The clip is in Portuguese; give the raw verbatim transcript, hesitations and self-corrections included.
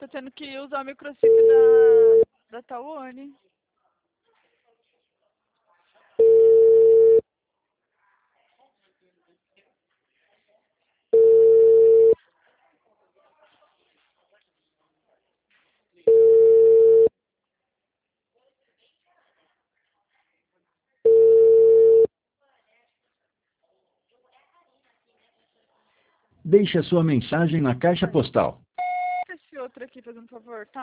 Tô tendo que usar o microchip da, da Tawane. Deixe a sua mensagem na caixa postal. Esse outro aqui, fazendo favor, tá?